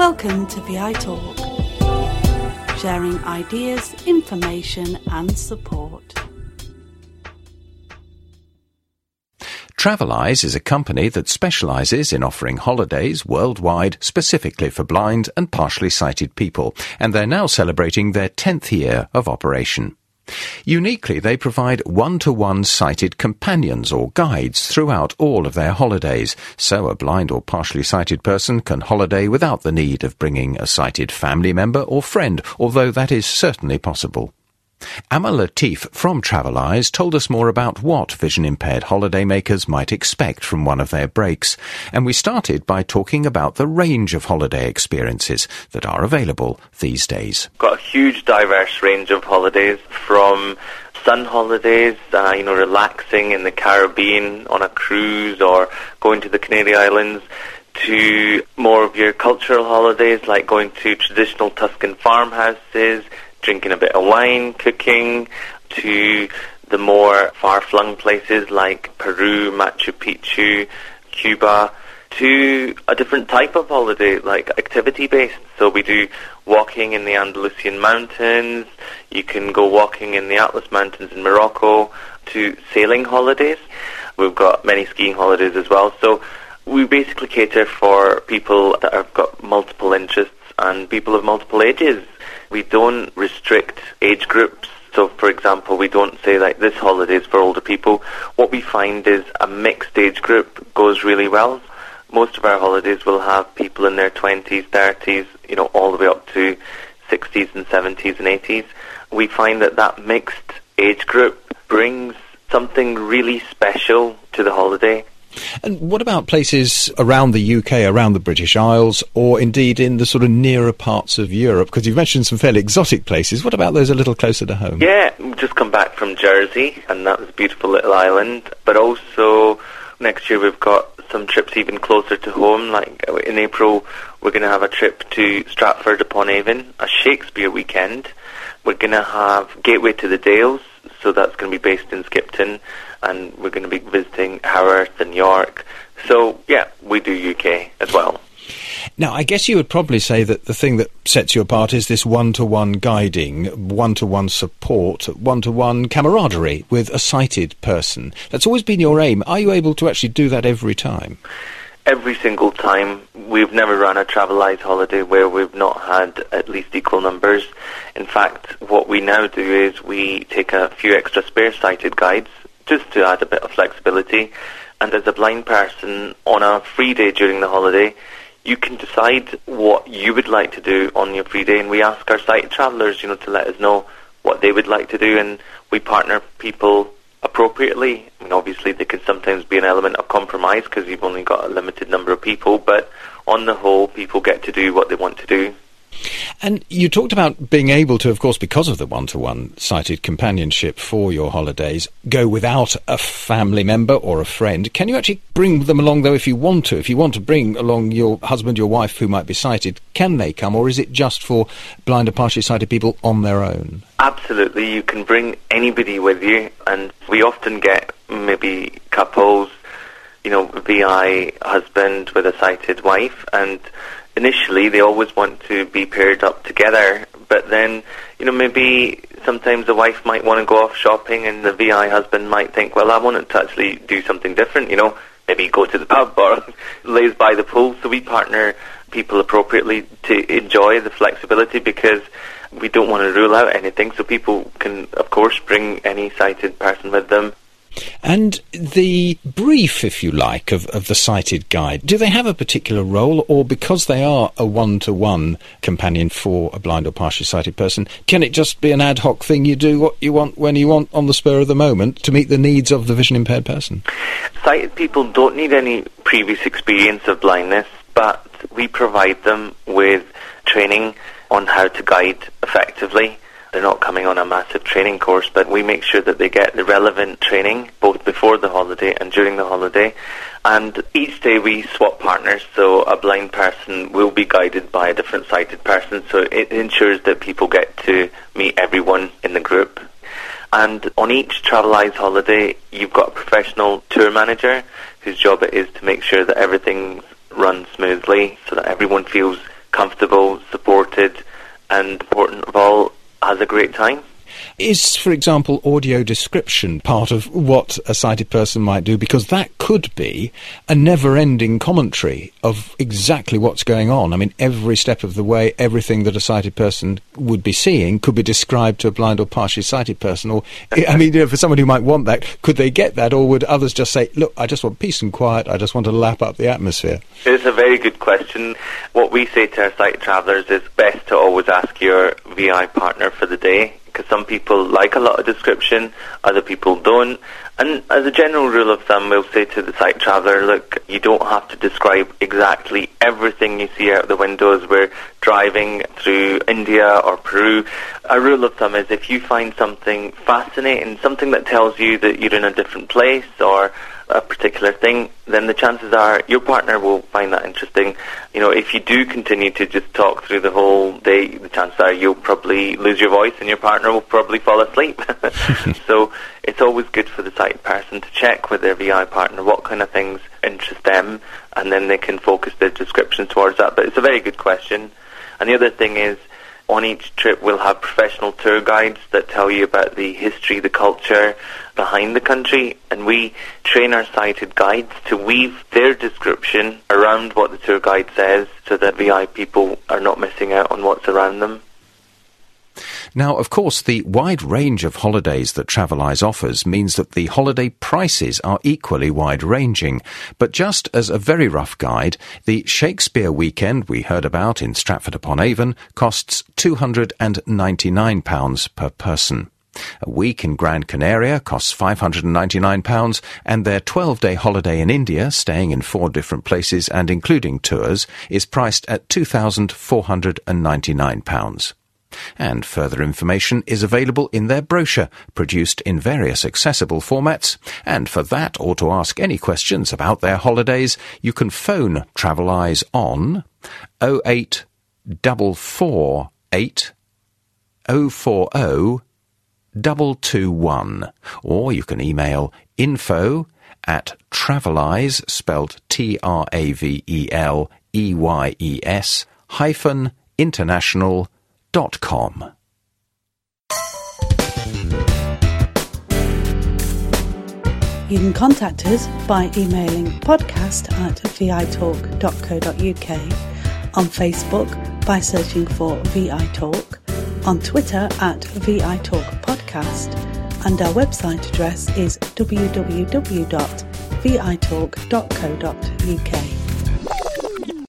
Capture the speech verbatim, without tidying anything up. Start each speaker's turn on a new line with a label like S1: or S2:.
S1: Welcome to V I Talk, sharing ideas, information and support.
S2: Traveleyes is a company that specialises in offering holidays worldwide specifically for blind and partially sighted people, and they're now celebrating their tenth year of operation. Uniquely, they provide one-to-one sighted companions or guides throughout all of their holidays, so a blind or partially sighted person can holiday without the need of bringing a sighted family member or friend, although that is certainly possible. Amma Latif from Traveleyes told us more about what vision-impaired holidaymakers might expect from one of their breaks, and we started by talking about the range of holiday experiences that are available these days.
S3: Got a huge diverse range of holidays, from sun holidays, uh, you know, relaxing in the Caribbean on a cruise or going to the Canary Islands, to more of your cultural holidays like going to traditional Tuscan farmhouses, drinking a bit of wine, cooking, to the more far-flung places like Peru, Machu Picchu, Cuba, to a different type of holiday, like activity-based. So we do walking in the Andalusian mountains, you can go walking in the Atlas Mountains in Morocco, to sailing holidays. We've got many skiing holidays as well. So we basically cater for people that have got multiple interests and people of multiple ages. We don't restrict age groups. So, for example, we don't say like this holiday is for older people. What we find is a mixed age group goes really well. Most of our holidays will have people in their twenties, thirties, you know, all the way up to sixties and seventies and eighties. We find that that mixed age group brings something really special to the holiday.
S2: And what about places around the U K, around the British Isles, or indeed in the sort of nearer parts of Europe? Because you've mentioned some fairly exotic places. What about those a little closer to home?
S3: Yeah, we've just come back from Jersey, and that was a beautiful little island. But also, next year we've got some trips even closer to home. Like in April, we're going to have a trip to Stratford-upon-Avon, a Shakespeare weekend. We're going to have Gateway to the Dales, so that's going to be based in Skipton, and we're going to be visiting Haworth and York. So, yeah, we do U K as well.
S2: Now, I guess you would probably say that the thing that sets you apart is this one-to-one guiding, one-to-one support, one-to-one camaraderie with a sighted person. That's always been your aim. Are you able to actually do that every time?
S3: Every single time. We've never run a Traveleyes holiday where we've not had at least equal numbers. In fact, what we now do is we take a few extra spare sighted guides just to add a bit of flexibility. And as a blind person, on a free day during the holiday, you can decide what you would like to do on your free day, and we ask our sighted travellers, you know, to let us know what they would like to do, and we partner people appropriately. I mean, obviously there can sometimes be an element of compromise because you've only got a limited number of people, but on the whole, people get to do what they want to do.
S2: And you talked about being able to, of course, because of the one-to-one sighted companionship for your holidays, go without a family member or a friend. Can you actually bring them along, though, if you want to? If you want to bring along your husband, your wife, who might be sighted, can they come, or is it just for blind or partially sighted people on their own?
S3: Absolutely. You can bring anybody with you, and we often get maybe couples, you know, V I husband with a sighted wife, and initially they always want to be paired up together, but then, you know, maybe sometimes the wife might want to go off shopping and the V I husband might think, well, I want to actually do something different, you know, maybe go to the pub or lays by the pool. So we partner people appropriately to enjoy the flexibility, because we don't want to rule out anything, so people can, of course, bring any sighted person with them.
S2: And the brief, if you like, of, of the sighted guide, do they have a particular role, or because they are a one-to-one companion for a blind or partially sighted person, can it just be an ad hoc thing, you do what you want when you want on the spur of the moment to meet the needs of the vision-impaired person?
S3: Sighted people don't need any previous experience of blindness, but we provide them with training on how to guide effectively. They're not coming on a massive training course, but we make sure that they get the relevant training both before the holiday and during the holiday. And each day we swap partners, so a blind person will be guided by a different sighted person, so it ensures that people get to meet everyone in the group. And on each Traveleyes holiday, you've got a professional tour manager whose job it is to make sure that everything runs smoothly so that everyone feels comfortable, supported, and important of all, has a great time.
S2: Is, for example, audio description part of what a sighted person might do? Because that could be a never-ending commentary of exactly what's going on. I mean, every step of the way, everything that a sighted person would be seeing could be described to a blind or partially sighted person. Or, I mean, you know, for somebody who might want that, could they get that? Or would others just say, look, I just want peace and quiet, I just want to lap up the atmosphere?
S3: It's a very good question. What we say to our sighted travellers is best to always ask your V I partner for the day, because some people like a lot of description, other people don't. And as a general rule of thumb, we'll say to the sighted traveller, look, you don't have to describe exactly everything you see out the window as we're driving through India or Peru. A rule of thumb is if you find something fascinating, something that tells you that you're in a different place or a particular thing, then the chances are your partner will find that interesting. You know, if you do continue to just talk through the whole day, the chances are you'll probably lose your voice and your partner will probably fall asleep. So it's always good for the sighted person to check with their V I partner what kind of things interest them, and then they can focus their description towards that. But it's a very good question. And the other thing is, on each trip we'll have professional tour guides that tell you about the history, the culture behind the country, and we train our sighted guides to weave their description around what the tour guide says so that V I people are not missing out on what's around them.
S2: Now, of course, the wide range of holidays that Traveleyes offers means that the holiday prices are equally wide-ranging. But just as a very rough guide, the Shakespeare weekend we heard about in Stratford-upon-Avon costs two hundred ninety-nine pounds per person. A week in Gran Canaria costs five hundred ninety-nine pounds, and their twelve-day holiday in India, staying in four different places and including tours, is priced at two thousand four hundred ninety-nine pounds. And further information is available in their brochure, produced in various accessible formats. And for that, or to ask any questions about their holidays, you can phone Traveleyes on oh eight four four eight oh four oh two two one, or you can email info at Traveleyes, spelled T R A V E L E Y E S, hyphen international dot com.
S1: You can contact us by emailing podcast at v i talk dot co dot u k, on Facebook by searching for V I Talk, on Twitter at V I Talk Podcast, and our website address is w w w dot v i talk dot co dot u k.